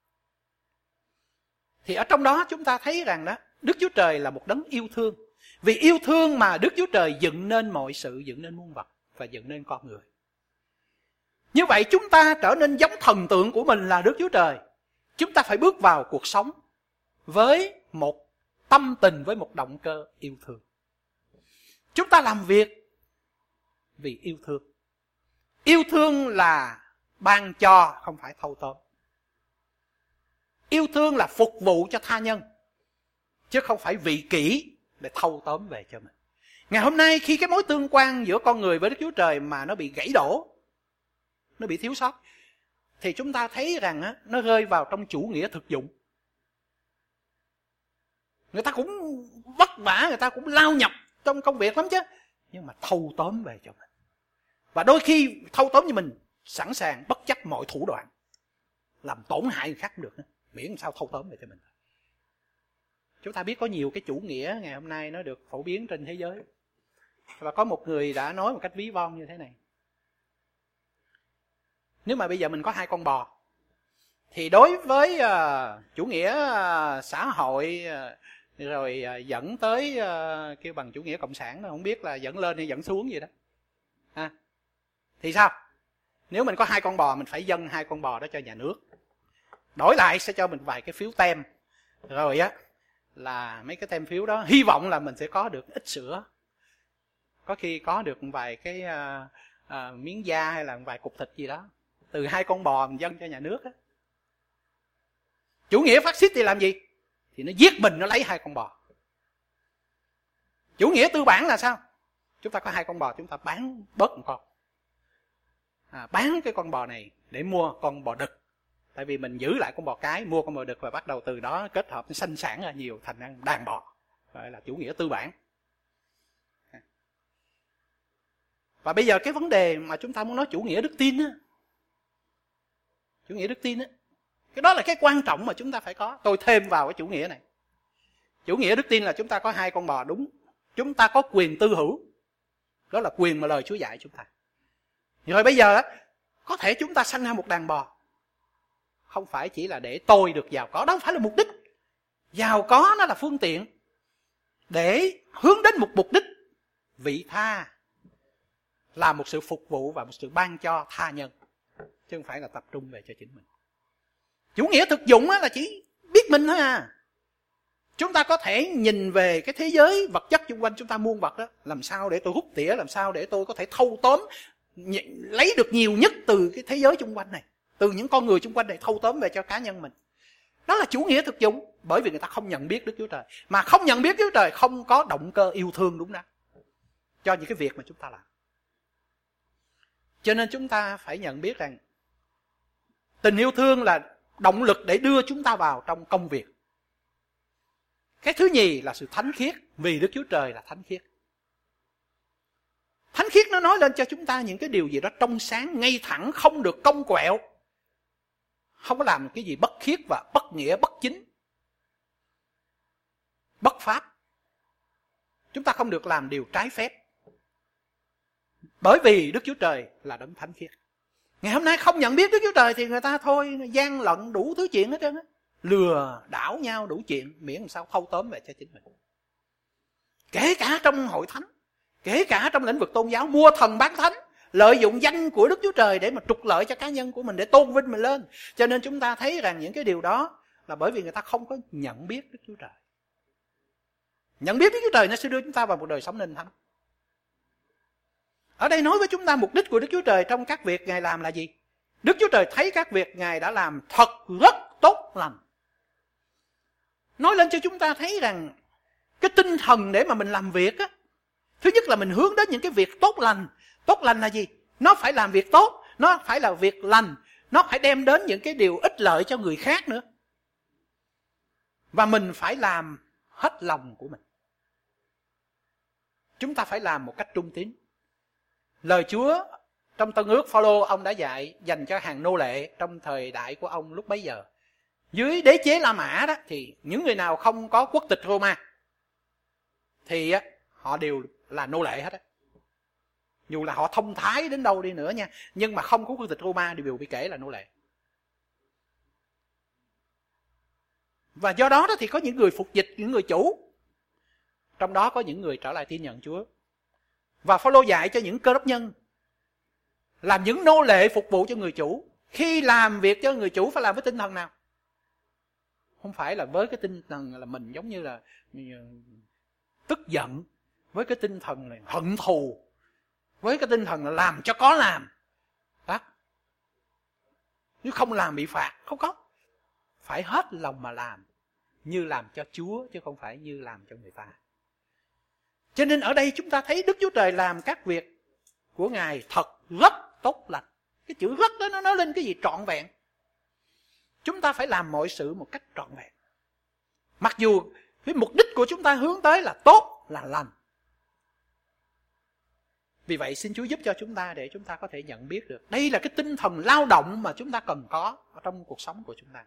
Thì ở trong đó chúng ta thấy rằng đó, Đức Chúa Trời là một đấng yêu thương. Vì yêu thương mà Đức Chúa Trời dựng nên mọi sự, dựng nên muôn vật và dựng nên con người. Như vậy chúng ta trở nên giống thần tượng của mình là Đức Chúa Trời. Chúng ta phải bước vào cuộc sống với một tâm tình, với một động cơ yêu thương. Chúng ta làm việc Vì yêu thương. Yêu thương là ban cho, không phải thâu tóm. Yêu thương là phục vụ cho tha nhân, chứ không phải vị kỷ để thâu tóm về cho mình. Ngày hôm nay khi cái mối tương quan giữa con người với Đức Chúa Trời mà nó bị gãy đổ, nó bị thiếu sót, thì chúng ta thấy rằng á, nó rơi vào trong chủ nghĩa thực dụng. Người ta cũng vất vả, người ta cũng lao nhọc trong công việc lắm chứ, nhưng mà thâu tóm về cho mình. Và đôi khi thâu tóm như mình sẵn sàng bất chấp mọi thủ đoạn làm tổn hại người khác cũng được, miễn làm sao thâu tóm về cho mình. Chúng ta biết có nhiều cái chủ nghĩa ngày hôm nay nó được phổ biến trên thế giới. Và có một người đã nói một cách ví von như thế này: nếu mà bây giờ mình có hai con bò, thì đối với uh, chủ nghĩa uh, xã hội uh, rồi uh, dẫn tới uh, kêu bằng chủ nghĩa cộng sản, không biết là dẫn lên hay dẫn xuống gì đó, à, thì sao? Nếu mình có hai con bò, mình phải dâng hai con bò đó cho nhà nước, đổi lại sẽ cho mình vài cái phiếu tem, rồi á là mấy cái tem phiếu đó hy vọng là mình sẽ có được ít sữa, có khi có được vài cái uh, uh, miếng da hay là vài cục thịt gì đó từ hai con bò mình dâng cho nhà nước á. Chủ nghĩa phát xít thì làm gì? Thì nó giết mình, nó lấy hai con bò. Chủ nghĩa tư bản là sao? Chúng ta có hai con bò, chúng ta bán bớt một con, à, bán cái con bò này để mua con bò đực, tại vì mình giữ lại con bò cái, mua con bò đực và bắt đầu từ đó kết hợp sinh sản ra nhiều thành đàn bò, gọi là chủ nghĩa tư bản. Và bây giờ cái vấn đề mà chúng ta muốn nói chủ nghĩa đức tin á, chủ nghĩa đức tin á, cái đó là cái quan trọng mà chúng ta phải có. Tôi thêm vào cái chủ nghĩa này. Chủ nghĩa đức tin là chúng ta có hai con bò, đúng. Chúng ta có quyền tư hữu, đó là quyền mà lời Chúa dạy chúng ta. Rồi bây giờ á, có thể chúng ta sanh ra một đàn bò, không phải chỉ là để tôi được giàu có, đó không phải là mục đích. Giàu có nó là phương tiện để hướng đến một mục đích vị tha, là một sự phục vụ và một sự ban cho tha nhân, chứ không phải là tập trung về cho chính mình. Chủ nghĩa thực dụng là chỉ biết mình thôi à. Chúng ta có thể nhìn về cái thế giới vật chất xung quanh chúng ta, muôn vật đó, làm sao để tôi hút tỉa, làm sao để tôi có thể thâu tóm, lấy được nhiều nhất từ cái thế giới xung quanh này, từ những con người xung quanh này, thâu tóm về cho cá nhân mình. Đó là chủ nghĩa thực dụng, bởi vì người ta không nhận biết Đức Chúa Trời. Mà không nhận biết Đức Chúa Trời, không có động cơ yêu thương đúng đắn cho những cái việc mà chúng ta làm. Cho nên chúng ta phải nhận biết rằng tình yêu thương là động lực để đưa chúng ta vào trong công việc. Cái thứ nhì là sự thánh khiết, vì Đức Chúa Trời là thánh khiết. Thánh khiết nó nói lên cho chúng ta những cái điều gì đó trong sáng, ngay thẳng, không được cong quẹo, không có làm cái gì bất khiết và bất nghĩa, bất chính, bất pháp. Chúng ta không được làm điều trái phép, bởi vì Đức Chúa Trời là đấng thánh khiết. Ngày hôm nay không nhận biết Đức Chúa Trời thì người ta thôi gian lận đủ thứ chuyện hết trơn á, lừa đảo nhau đủ chuyện, miễn làm sao thâu tóm về cho chính mình. Kể cả trong hội thánh, kể cả trong lĩnh vực tôn giáo, mua thần bán thánh, lợi dụng danh của Đức Chúa Trời để mà trục lợi cho cá nhân của mình, để tôn vinh mình lên. Cho nên chúng ta thấy rằng những cái điều đó là bởi vì người ta không có nhận biết Đức Chúa Trời. Nhận biết Đức Chúa Trời nó sẽ đưa chúng ta vào một đời sống nên thánh. Ở đây nói với chúng ta mục đích của Đức Chúa Trời trong các việc Ngài làm là gì? Đức Chúa Trời thấy các việc Ngài đã làm thật rất tốt lành. Nói lên cho chúng ta thấy rằng cái tinh thần để mà mình làm việc á, thứ nhất là mình hướng đến những cái việc tốt lành. Tốt lành là gì? Nó phải làm việc tốt, nó phải là việc lành, nó phải đem đến những cái điều ích lợi cho người khác nữa. Và mình phải làm hết lòng của mình. Chúng ta phải làm một cách trung tín. Lời Chúa trong Tân Ước, Phao-lô ông đã dạy dành cho hàng nô lệ trong thời đại của ông lúc bấy giờ. Dưới đế chế La Mã đó, thì những người nào không có quốc tịch Roma thì họ đều là nô lệ hết á. Dù là họ thông thái đến đâu đi nữa nha, nhưng mà không có quốc tịch Roma thì đều bị kể là nô lệ. Và do đó, đó thì có những người phục dịch, những người chủ, trong đó có những người trở lại tin nhận Chúa. Và Phao-lô dạy cho những cơ đốc nhân làm những nô lệ phục vụ cho người chủ. Khi làm việc cho người chủ phải làm với tinh thần nào? Không phải là với cái tinh thần là mình giống như là tức giận, với cái tinh thần là hận thù, với cái tinh thần là làm cho có làm. Đó. Nếu không làm bị phạt, không có. Phải hết lòng mà làm, như làm cho Chúa chứ không phải như làm cho người ta. Cho nên ở đây chúng ta thấy Đức Chúa Trời làm các việc của Ngài thật rất tốt lành. Cái chữ rất đó nó nói lên cái gì? Trọn vẹn. Chúng ta phải làm mọi sự một cách trọn vẹn. Mặc dù cái mục đích của chúng ta hướng tới là tốt, là lành. Vì vậy xin Chúa giúp cho chúng ta để chúng ta có thể nhận biết được. Đây là cái tinh thần lao động mà chúng ta cần có ở trong cuộc sống của chúng ta.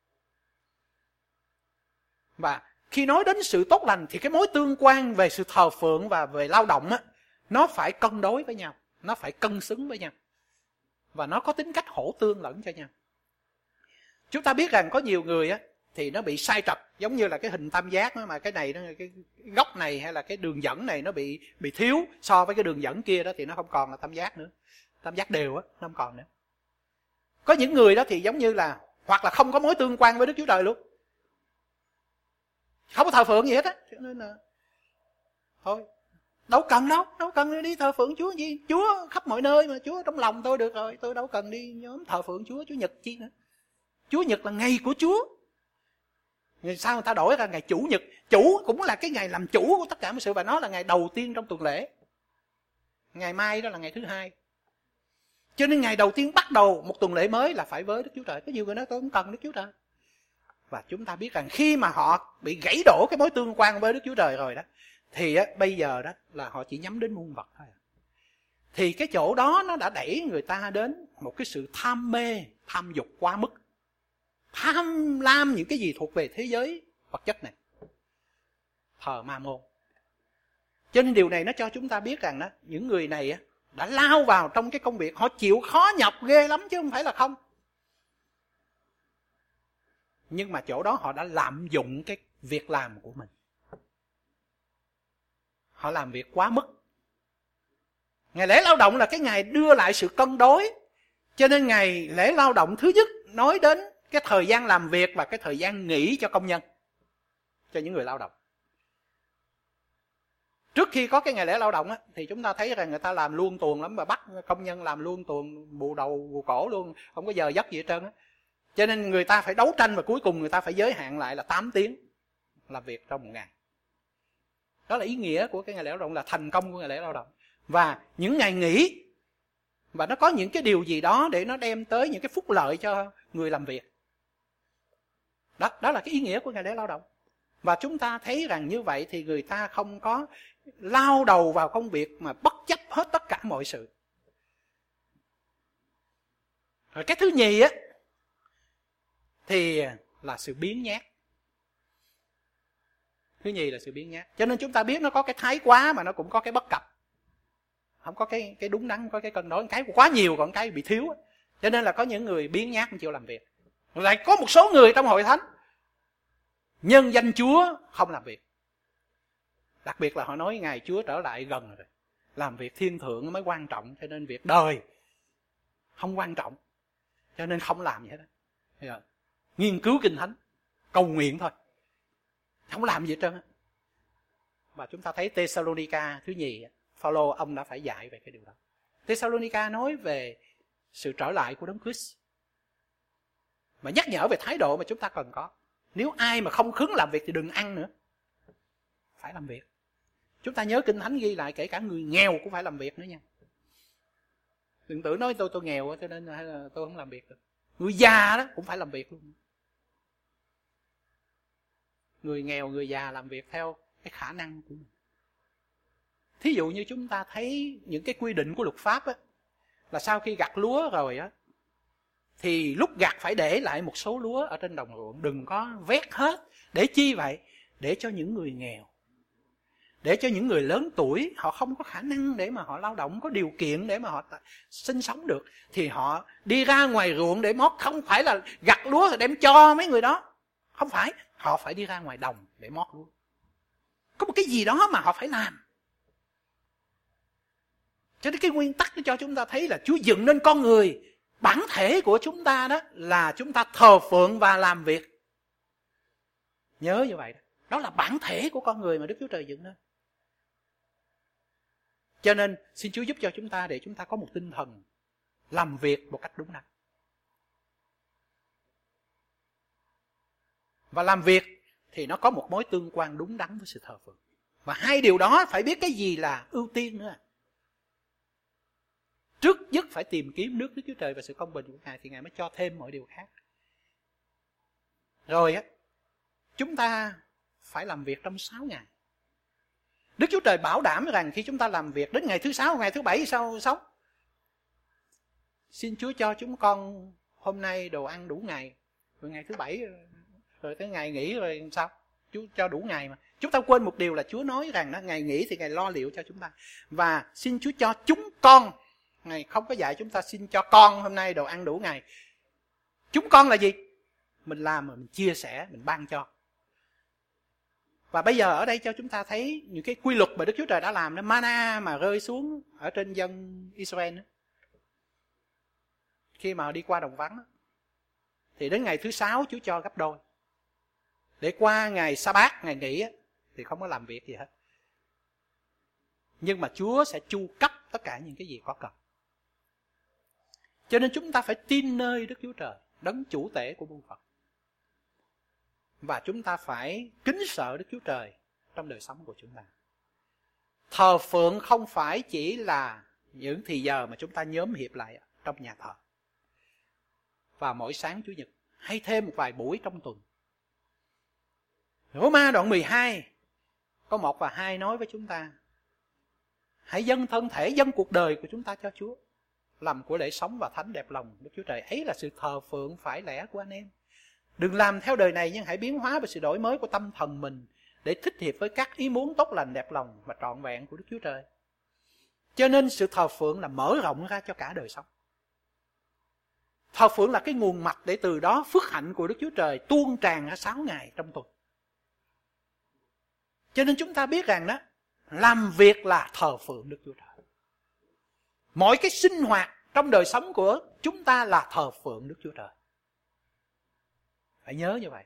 Và khi nói đến sự tốt lành thì cái mối tương quan về sự thờ phượng và về lao động á, nó phải cân đối với nhau, nó phải cân xứng với nhau. Và nó có tính cách hỗ tương lẫn cho nhau. Chúng ta biết rằng có nhiều người á thì nó bị sai trật, giống như là cái hình tam giác đó, mà cái này nó cái góc này hay là cái đường dẫn này nó bị bị thiếu so với cái đường dẫn kia đó thì nó không còn là tam giác nữa. Tam giác đều á, nó không còn nữa. Có những người đó thì giống như là hoặc là không có mối tương quan với Đức Chúa Trời luôn. Không có thờ phượng gì hết á, cho nên là thôi, đâu cần đâu, đâu cần đi thờ phượng Chúa gì, Chúa khắp mọi nơi mà, Chúa trong lòng tôi được rồi, tôi đâu cần đi nhóm thờ phượng Chúa, Chúa Nhật chi nữa. Chúa Nhật là ngày của Chúa. Sao người ta đổi ra ngày Chủ Nhật? Chủ cũng là cái ngày làm chủ của tất cả mọi sự, và nó là ngày đầu tiên trong tuần lễ. Ngày mai đó là ngày thứ hai. Cho nên ngày đầu tiên bắt đầu một tuần lễ mới là phải với Đức Chúa Trời. Có nhiều người nói tôi không cần Đức Chúa Trời. Và chúng ta biết rằng khi mà họ bị gãy đổ cái mối tương quan với Đức Chúa Trời rồi đó, thì á, bây giờ đó là họ chỉ nhắm đến muôn vật thôi. Thì cái chỗ đó nó đã đẩy người ta đến một cái sự tham mê, tham dục quá mức. Tham lam những cái gì thuộc về thế giới vật chất này. Thờ ma môn. Cho nên điều này nó cho chúng ta biết rằng đó, những người này á, đã lao vào trong cái công việc, họ chịu khó nhọc ghê lắm chứ không phải là không. Nhưng mà chỗ đó họ đã lạm dụng cái việc làm của mình. Họ làm việc quá mức. Ngày lễ lao động là cái ngày đưa lại sự cân đối. Cho nên ngày lễ lao động thứ nhất nói đến cái thời gian làm việc và cái thời gian nghỉ cho công nhân, cho những người lao động. Trước khi có cái ngày lễ lao động á, thì chúng ta thấy rằng người ta làm luôn tuồng lắm, và bắt công nhân làm luôn tuồng, bù đầu bù cổ luôn, không có giờ giấc gì hết trơn á. Cho nên người ta phải đấu tranh và cuối cùng người ta phải giới hạn lại là tám tiếng làm việc trong một ngày. Đó là ý nghĩa của cái ngày lễ lao động, là thành công của ngày lễ lao động. Và những ngày nghỉ, và nó có những cái điều gì đó để nó đem tới những cái phúc lợi cho người làm việc. Đó, đó là cái ý nghĩa của ngày lễ lao động. Và chúng ta thấy rằng như vậy thì người ta không có lao đầu vào công việc mà bất chấp hết tất cả mọi sự. Rồi cái thứ nhì á, thì là sự biếng nhác. Thứ nhì là sự biếng nhác. Cho nên chúng ta biết nó có cái thái quá mà nó cũng có cái bất cập. Không có cái, cái đúng đắn, có cái cân đối. Cái quá nhiều còn cái bị thiếu. Cho nên là có những người biếng nhác không chịu làm việc. Lại có một số người trong hội thánh nhân danh Chúa không làm việc. Đặc biệt là họ nói ngày Chúa trở lại gần rồi, làm việc thiên thượng mới quan trọng, cho nên việc đời không quan trọng, cho nên không làm gì hết đó. Nghiên cứu kinh thánh, cầu nguyện thôi, không làm gì hết trơn á. Và chúng ta thấy Thessalonica thứ nhì, Phaolô ông đã phải dạy về cái điều đó. Thessalonica nói về sự trở lại của Đấng Christ, mà nhắc nhở về thái độ mà chúng ta cần có. Nếu ai mà không khứng làm việc thì đừng ăn nữa, phải làm việc. Chúng ta nhớ kinh thánh ghi lại kể cả người nghèo cũng phải làm việc nữa nha. Đừng tưởng nói tôi tôi nghèo cho nên là tôi không làm việc được. Người già đó cũng phải làm việc luôn. Người nghèo, người già làm việc theo cái khả năng của mình. Thí dụ như chúng ta thấy những cái quy định của luật pháp á, là sau khi gặt lúa rồi á, thì lúc gặt phải để lại một số lúa ở trên đồng ruộng, đừng có vét hết. Để chi vậy? Để cho những người nghèo, để cho những người lớn tuổi, họ không có khả năng để mà họ lao động, có điều kiện để mà họ sinh sống được, thì họ đi ra ngoài ruộng để mót. Không phải là gặt lúa rồi đem cho mấy người đó, không phải. Họ phải đi ra ngoài đồng để mót lúa. Có một cái gì đó mà họ phải làm. Cho nên cái nguyên tắc cho chúng ta thấy là Chúa dựng nên con người, bản thể của chúng ta đó là chúng ta thờ phượng và làm việc. Nhớ như vậy đó. Đó là bản thể của con người mà Đức Chúa Trời dựng nên. Cho nên xin Chúa giúp cho chúng ta để chúng ta có một tinh thần làm việc một cách đúng đắn. Và làm việc thì nó có một mối tương quan đúng đắn với sự thờ phượng. Và hai điều đó phải biết cái gì là ưu tiên nữa. Trước nhất phải tìm kiếm nước Đức Chúa Trời và sự công bình của Ngài, thì Ngài mới cho thêm mọi điều khác. Rồi á, chúng ta phải làm việc trong sáu ngày. Đức Chúa Trời bảo đảm rằng khi chúng ta làm việc đến ngày thứ sáu, ngày thứ bảy sau sống, xin Chúa cho chúng con hôm nay đồ ăn đủ ngày, rồi ngày thứ bảy rồi tới ngày nghỉ rồi sao? Chúa cho đủ ngày mà. Chúng ta quên một điều là Chúa nói rằng đó, ngày nghỉ thì Ngài lo liệu cho chúng ta. Và xin Chúa cho chúng con, Ngài không có dạy chúng ta xin cho con hôm nay đồ ăn đủ ngày. Chúng con là gì? Mình làm mà mình chia sẻ, mình ban cho. Và bây giờ ở đây cho chúng ta thấy những cái quy luật mà Đức Chúa Trời đã làm đó, mana mà rơi xuống ở trên dân Israel đó. Khi mà họ đi qua đồng vắng đó, thì đến ngày thứ sáu Chúa cho gấp đôi. Để qua ngày Sa-bát, ngày nghỉ á, thì không có làm việc gì hết. Nhưng mà Chúa sẽ chu cấp tất cả những cái gì có cần. Cho nên chúng ta phải tin nơi Đức Chúa Trời, đấng chủ tể của muôn vật. Và chúng ta phải kính sợ Đức Chúa Trời trong đời sống của chúng ta. Thờ phượng không phải chỉ là những thì giờ mà chúng ta nhóm hiệp lại trong nhà thờ vào mỗi sáng Chủ nhật, hay thêm một vài buổi trong tuần. Roma đoạn mười hai có một và hai nói với chúng ta: hãy dâng thân thể, dâng cuộc đời của chúng ta cho Chúa, làm của lễ sống và thánh đẹp lòng Đức Chúa Trời. Ấy là sự thờ phượng phải lẽ của anh em. Đừng làm theo đời này, nhưng hãy biến hóa bởi sự đổi mới của tâm thần mình, để thích hiệp với các ý muốn tốt lành, đẹp lòng và trọn vẹn của Đức Chúa Trời. Cho nên sự thờ phượng là mở rộng ra cho cả đời sống. Thờ phượng là cái nguồn mạch để từ đó phước hạnh của Đức Chúa Trời tuôn tràn ra sáu ngày trong tuần. Cho nên chúng ta biết rằng đó, làm việc là thờ phượng Đức Chúa Trời. Mọi cái sinh hoạt trong đời sống của chúng ta là thờ phượng Đức Chúa Trời. Phải nhớ như vậy.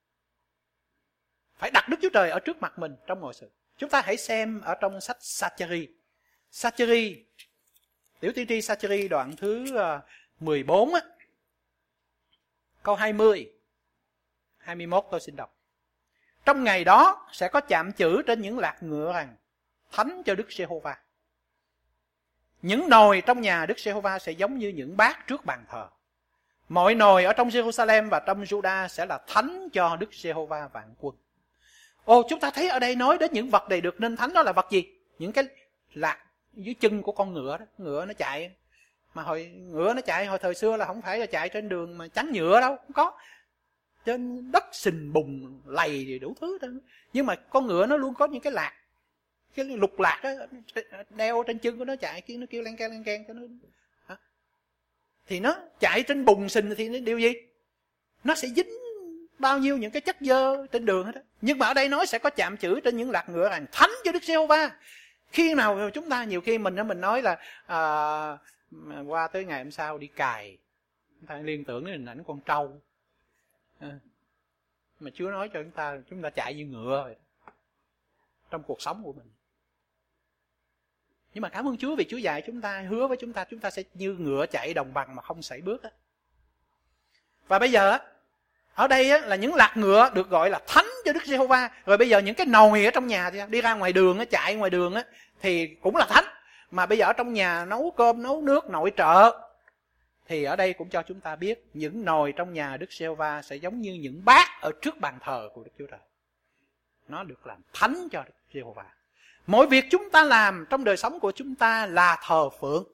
Phải đặt Đức Chúa Trời ở trước mặt mình trong mọi sự. Chúng ta hãy xem ở trong sách Sa-cha-ri. Sa-cha-ri, tiểu tiên tri Sa-cha-ri đoạn thứ mười bốn á, câu hai mươi, hai mươi mốt tôi xin đọc. Trong ngày đó sẽ có chạm chữ trên những lạc ngựa rằng: thánh cho Đức Giê-hô-va. Những nồi trong nhà Đức Giê-hô-va sẽ giống như những bát trước bàn thờ. Mọi nồi ở trong Jerusalem và trong Juda sẽ là thánh cho Đức Giê-hô-va vạn quân. Ồ, chúng ta thấy ở đây nói đến những vật này được nên thánh, đó là vật gì? Những cái lạc dưới chân của con ngựa đó. Ngựa nó chạy. Mà hồi ngựa nó chạy hồi thời xưa là không phải là chạy trên đường mà trắng nhựa đâu, không có. Trên đất sình bùn lầy thì đủ thứ đó. Nhưng mà con ngựa nó luôn có những cái lạc, cái lục lạc đó, đeo trên chân của nó chạy, nó kêu len keng len keng cho nó. Thì nó chạy trên bùn sình thì điều gì? Nó sẽ dính bao nhiêu những cái chất dơ trên đường hết đó. Nhưng mà ở đây nói sẽ có chạm chữ trên những lạc ngựa rằng thánh cho Đức Giê-hô-va. Khi nào chúng ta nhiều khi mình mình nói là à, qua tới ngày hôm sau đi cài, chúng ta liên tưởng đến hình ảnh con trâu. À, mà Chúa nói cho chúng ta chúng ta chạy như ngựa vậy trong cuộc sống của mình. Nhưng mà cảm ơn Chúa vì Chúa dạy chúng ta, hứa với chúng ta chúng ta sẽ như ngựa chạy đồng bằng mà không sảy bước á. Và bây giờ ở đây là những lạc ngựa được gọi là thánh cho Đức Giê-hô-va. Rồi bây giờ những cái nồi ở trong nhà thì đi ra ngoài đường chạy ngoài đường thì cũng là thánh. Mà bây giờ ở trong nhà nấu cơm nấu nước nội trợ thì ở đây cũng cho chúng ta biết những nồi trong nhà Đức Giê-hô-va sẽ giống như những bát ở trước bàn thờ của Đức Chúa Trời. Nó được làm thánh cho Đức Giê-hô-va. Mọi việc chúng ta làm trong đời sống của chúng ta là thờ phượng.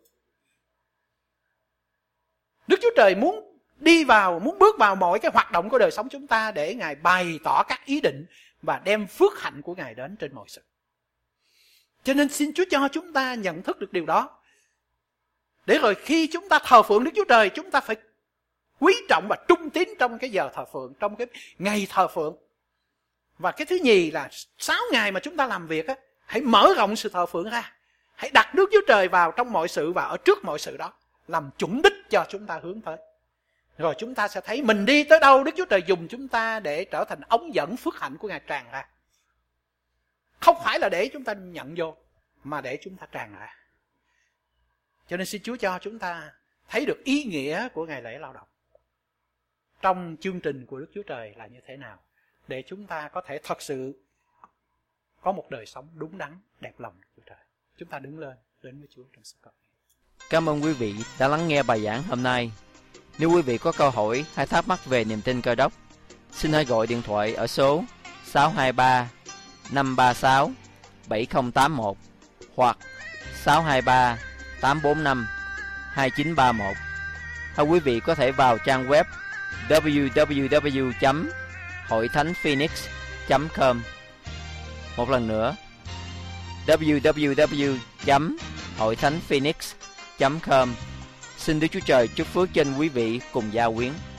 Đức Chúa Trời muốn đi vào, muốn bước vào mọi cái hoạt động của đời sống chúng ta để Ngài bày tỏ các ý định và đem phước hạnh của Ngài đến trên mọi sự. Cho nên xin Chúa cho chúng ta nhận thức được điều đó. Để rồi khi chúng ta thờ phượng Đức Chúa Trời, chúng ta phải quý trọng và trung tín trong cái giờ thờ phượng, trong cái ngày thờ phượng. Và cái thứ nhì là sáu ngày mà chúng ta làm việc á, hãy mở rộng sự thờ phượng ra. Hãy đặt Đức Chúa Trời vào trong mọi sự và ở trước mọi sự đó, làm chuẩn đích cho chúng ta hướng tới. Rồi chúng ta sẽ thấy mình đi tới đâu Đức Chúa Trời dùng chúng ta để trở thành ống dẫn phước hạnh của Ngài tràn ra. Không phải là để chúng ta nhận vô, mà để chúng ta tràn ra. Cho nên xin Chúa cho chúng ta thấy được ý nghĩa của ngày lễ lao động trong chương trình của Đức Chúa Trời là như thế nào, để chúng ta có thể thật sự có một đời sống đúng đắn, đẹp lòng Đức Chúa Trời. Chúng ta đứng lên đến với Chúa trong sự cầu nguyện. Cảm ơn quý vị đã lắng nghe bài giảng hôm nay. Nếu quý vị có câu hỏi hay thắc mắc về niềm tin Cơ Đốc, xin hãy gọi điện thoại ở số sáu hai ba năm ba sáu bảy không tám một hoặc sáu hai ba tám bốn năm hai chín ba một. Hay quý vị có thể vào trang web w w w chấm hội thánh phoenix chấm com. Một lần nữa, w w w chấm hội thánh phoenix chấm com. Xin Đức Chúa Trời chúc phước trên quý vị cùng gia quyến.